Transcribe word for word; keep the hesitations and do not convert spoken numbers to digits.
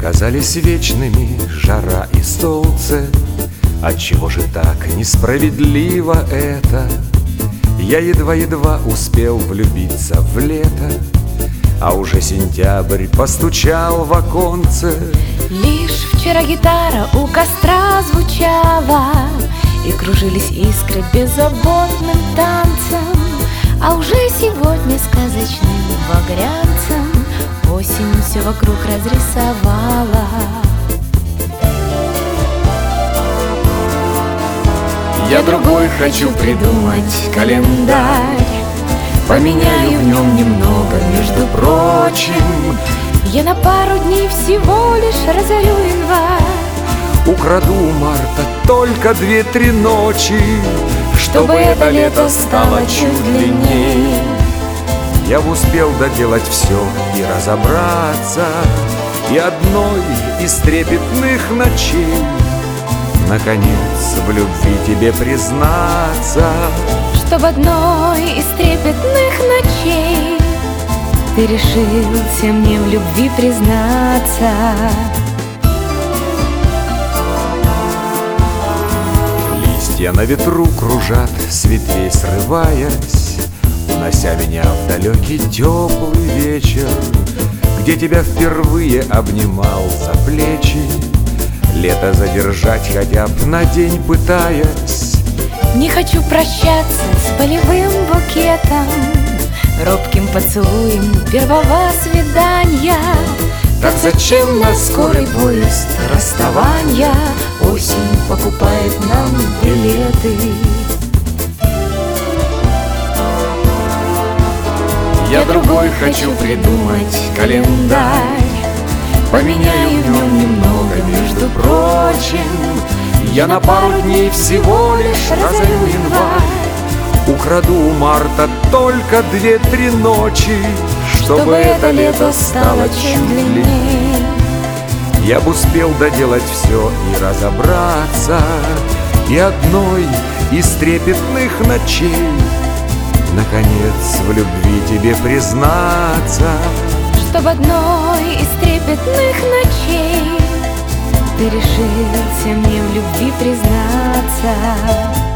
казались вечными жара и солнце. Отчего же так несправедливо это? Я едва-едва успел влюбиться в лето, а уже сентябрь постучал в оконце. Лишь вчера гитара у костра звучала, и кружились искры беззаботным танцем, а уже сегодня сказочным багрянцем осень все вокруг разрисовала. Я другой хочу придумать календарь, поменяю в нем немного, между прочим. Я на пару дней всего лишь разорю январь, украду у марта только две-три ночи, чтобы это лето стало чуть длиннее. Я успел доделать все и разобраться, и одной из трепетных ночей наконец в любви тебе признаться. Что в одной из трепетных ночей ты решился мне в любви признаться. Листья на ветру кружат, с ветвей срываясь, унося меня в далекий теплый вечер, где тебя впервые обнимал за плечи, лето задержать хотя б на день пытаясь. Не хочу прощаться с полевым букетом, робким поцелуем первого свидания. Так зачем на скорый поезд расставания? Осень покупает нам билеты. Я другой хочу придумать календарь, поменяю в нем немного, между прочим. Я на пару дней всего лишь разорю январь, украду у марта только две-три ночи, чтобы это лето стало чуть длиннее. Я бы успел доделать все и разобраться, и одной из трепетных ночей наконец в любви тебе признаться. Что в одной из трепетных ночей ты решился мне в любви признаться.